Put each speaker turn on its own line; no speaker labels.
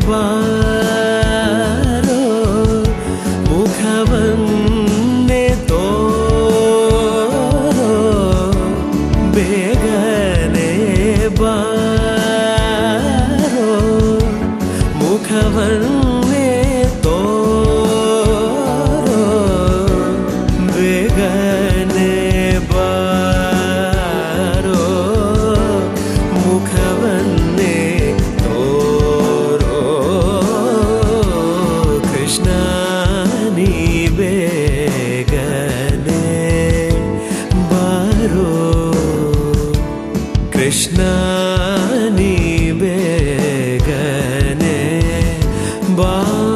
ಬಾರೋ ಮುಖವನ್ನೇ ತೋರೋ ಬೇಗನೆ ಬಾರೋ ಮುಖವನ್ನೇ ತೋರೋ ಬೇಗನೆ ಬಾರೋ ಮುಖವನ್ನೇ ತೋರೋ ಕೃಷ್ಣ ನೀ ಬೇಗನೆ ಬಾರೋ ಕೃಷ್ಣ ನೀ ಬೇಗನೆ ಬಾರೋ